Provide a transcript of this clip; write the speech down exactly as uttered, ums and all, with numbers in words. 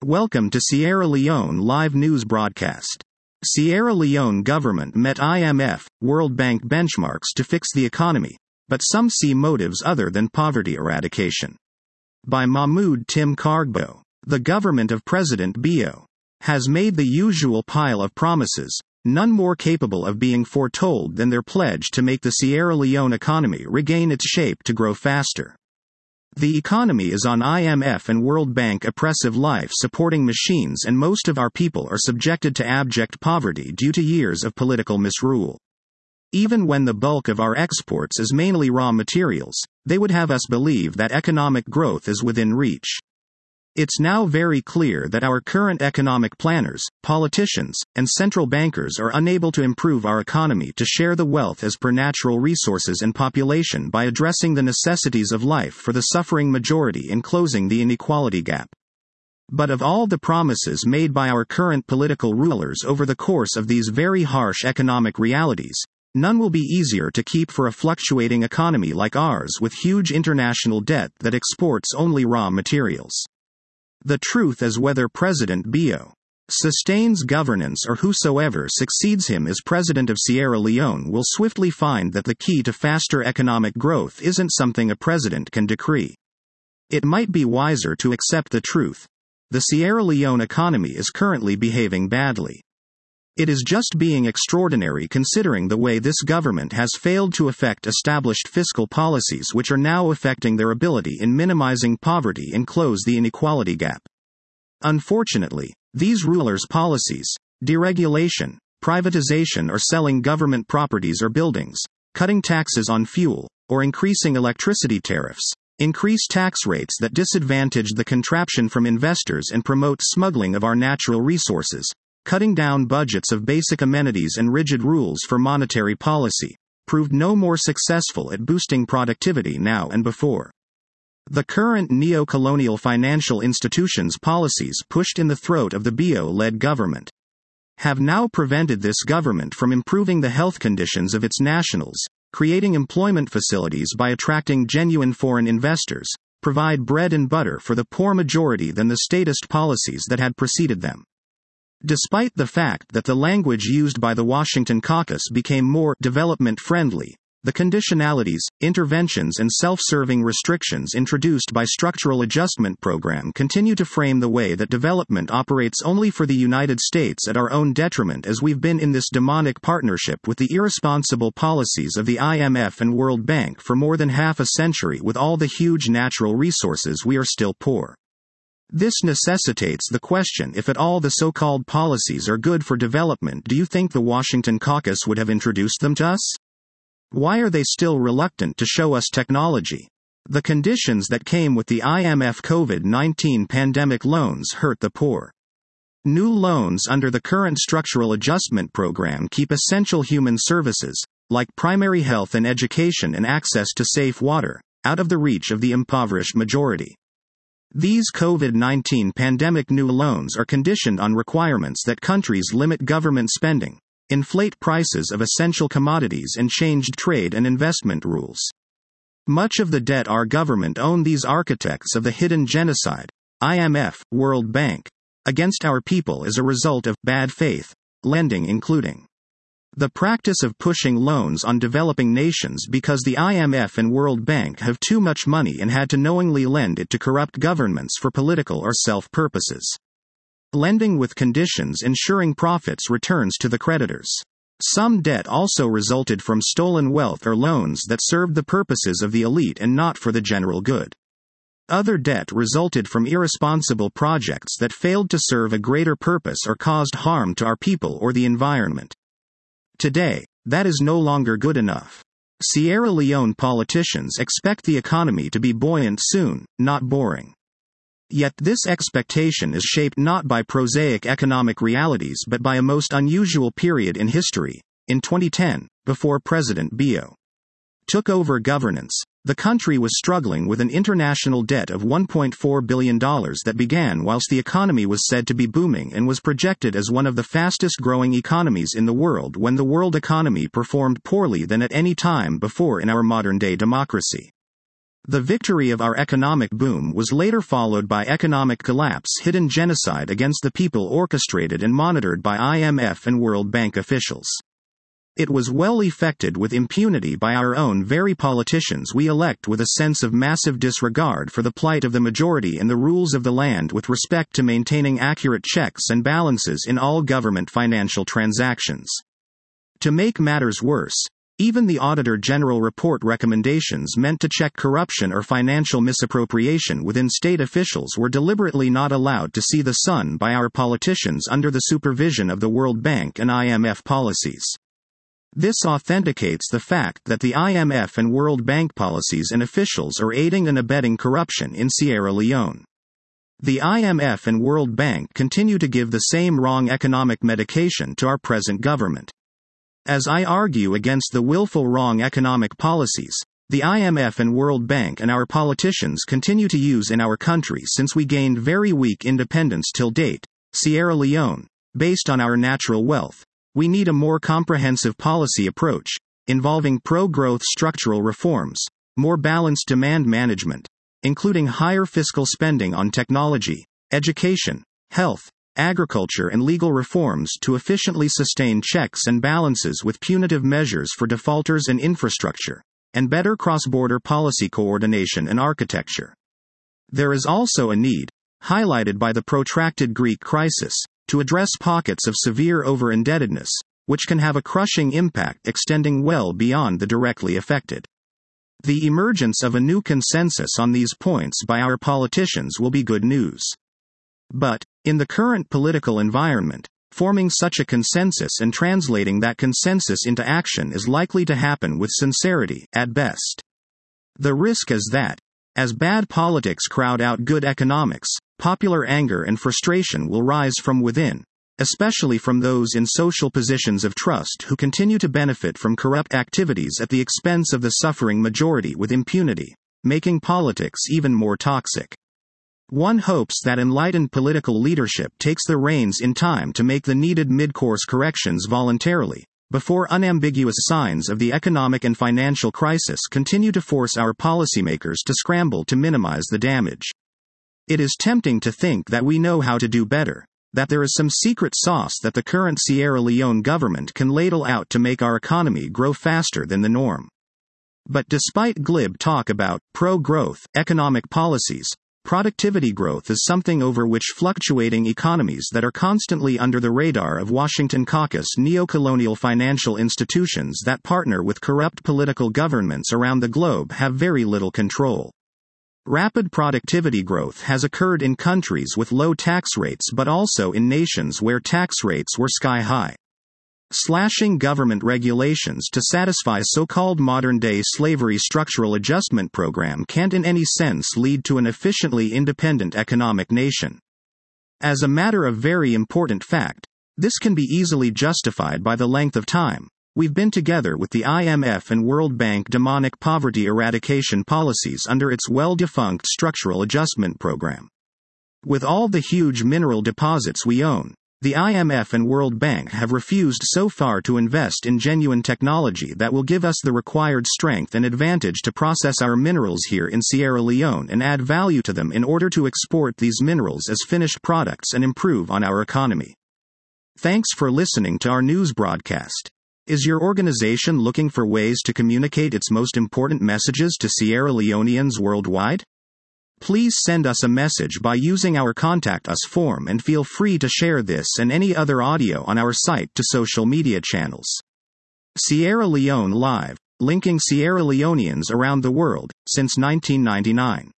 Welcome to Sierra Leone live news broadcast. Sierra Leone government met I M F, World Bank benchmarks to fix the economy, but some see motives other than poverty eradication. By Mahmoud Tim Kargbo. The government of President Bio has made the usual pile of promises, none more capable of being foretold than their pledge to make the Sierra Leone economy regain its shape to grow faster. The economy is on I M F and World Bank oppressive life-supporting machines, and most of our people are subjected to abject poverty due to years of political misrule. Even when the bulk of our exports is mainly raw materials, they would have us believe that economic growth is within reach. It's now very clear that our current economic planners, politicians, and central bankers are unable to improve our economy to share the wealth as per natural resources and population by addressing the necessities of life for the suffering majority and closing the inequality gap. But of all the promises made by our current political rulers over the course of these very harsh economic realities, none will be easier to keep for a fluctuating economy like ours with huge international debt that exports only raw materials. The truth is, whether President Bio sustains governance or whosoever succeeds him as president of Sierra Leone will swiftly find that the key to faster economic growth isn't something a president can decree. It might be wiser to accept the truth. The Sierra Leone economy is currently behaving badly. It is just being extraordinary considering the way this government has failed to effect established fiscal policies which are now affecting their ability in minimizing poverty and close the inequality gap. Unfortunately, these rulers' policies, deregulation, privatization or selling government properties or buildings, cutting taxes on fuel, or increasing electricity tariffs, increase tax rates that disadvantage the contraption from investors and promote smuggling of our natural resources, cutting down budgets of basic amenities and rigid rules for monetary policy, proved no more successful at boosting productivity now and before. The current neo-colonial financial institutions' policies pushed in the throat of the Bio-led government have now prevented this government from improving the health conditions of its nationals, creating employment facilities by attracting genuine foreign investors, provide bread and butter for the poor majority than the statist policies that had preceded them. Despite the fact that the language used by the Washington caucus became more development-friendly, the conditionalities, interventions and self-serving restrictions introduced by Structural Adjustment Program continue to frame the way that development operates only for the United States at our own detriment, as we've been in this demonic partnership with the irresponsible policies of the I M F and World Bank for more than half a century. With all the huge natural resources, we are still poor. This necessitates the question, if at all the so-called policies are good for development, do you think the Washington caucus would have introduced them to us? Why are they still reluctant to show us technology? The conditions that came with the I M F COVID nineteen pandemic loans hurt the poor. New loans under the current Structural Adjustment Program keep essential human services, like primary health and education and access to safe water, out of the reach of the impoverished majority. These COVID nineteen pandemic new loans are conditioned on requirements that countries limit government spending, inflate prices of essential commodities and change trade and investment rules. Much of the debt our government owed these architects of the hidden genocide, I M F, World Bank, against our people is a result of bad faith lending, including the practice of pushing loans on developing nations because the I M F and World Bank have too much money and had to knowingly lend it to corrupt governments for political or self-purposes. Lending with conditions ensuring profits returns to the creditors. Some debt also resulted from stolen wealth or loans that served the purposes of the elite and not for the general good. Other debt resulted from irresponsible projects that failed to serve a greater purpose or caused harm to our people or the environment. Today, that is no longer good enough. Sierra Leone politicians expect the economy to be buoyant soon, not boring. Yet this expectation is shaped not by prosaic economic realities but by a most unusual period in history. In twenty ten, before President Bio took over governance, the country was struggling with an international debt of one point four billion dollars that began whilst the economy was said to be booming and was projected as one of the fastest growing economies in the world, when the world economy performed poorly than at any time before in our modern day democracy. The victory of our economic boom was later followed by economic collapse, hidden genocide against the people orchestrated and monitored by I M F and World Bank officials. It was well effected with impunity by our own very politicians we elect, with a sense of massive disregard for the plight of the majority and the rules of the land with respect to maintaining accurate checks and balances in all government financial transactions. To make matters worse, even the Auditor General report recommendations meant to check corruption or financial misappropriation within state officials were deliberately not allowed to see the sun by our politicians under the supervision of the World Bank and I M F policies. This authenticates the fact that the I M F and World Bank policies and officials are aiding and abetting corruption in Sierra Leone. The I M F and World Bank continue to give the same wrong economic medication to our present government. As I argue against the willful wrong economic policies the I M F and World Bank and our politicians continue to use in our country since we gained very weak independence till date, Sierra Leone, based on our natural wealth, we need a more comprehensive policy approach, involving pro-growth structural reforms, more balanced demand management, including higher fiscal spending on technology, education, health, agriculture and legal reforms to efficiently sustain checks and balances with punitive measures for defaulters and infrastructure, and better cross-border policy coordination and architecture. There is also a need, highlighted by the protracted Greek crisis, to address pockets of severe over-indebtedness, which can have a crushing impact extending well beyond the directly affected. The emergence of a new consensus on these points by our politicians will be good news. But, in the current political environment, forming such a consensus and translating that consensus into action is likely to happen with sincerity, at best. The risk is that, as bad politics crowd out good economics, popular anger and frustration will rise from within, especially from those in social positions of trust who continue to benefit from corrupt activities at the expense of the suffering majority with impunity, making politics even more toxic. One hopes that enlightened political leadership takes the reins in time to make the needed mid-course corrections voluntarily, before unambiguous signs of the economic and financial crisis continue to force our policymakers to scramble to minimize the damage. It is tempting to think that we know how to do better, that there is some secret sauce that the current Sierra Leone government can ladle out to make our economy grow faster than the norm. But despite glib talk about pro-growth economic policies, productivity growth is something over which fluctuating economies that are constantly under the radar of Washington caucus neocolonial financial institutions that partner with corrupt political governments around the globe have very little control. Rapid productivity growth has occurred in countries with low tax rates but also in nations where tax rates were sky high. Slashing government regulations to satisfy so-called modern-day slavery structural adjustment program can't in any sense lead to an efficiently independent economic nation. As a matter of very important fact, this can be easily justified by the length of time we've been together with the I M F and World Bank demonic poverty eradication policies under its well-defunct structural adjustment program. With all the huge mineral deposits we own, the I M F and World Bank have refused so far to invest in genuine technology that will give us the required strength and advantage to process our minerals here in Sierra Leone and add value to them in order to export these minerals as finished products and improve on our economy. Thanks for listening to our news broadcast. Is your organization looking for ways to communicate its most important messages to Sierra Leoneans worldwide? Please send us a message by using our Contact Us form and feel free to share this and any other audio on our site to social media channels. Sierra Leone Live, linking Sierra Leoneans around the world, since nineteen ninety-nine.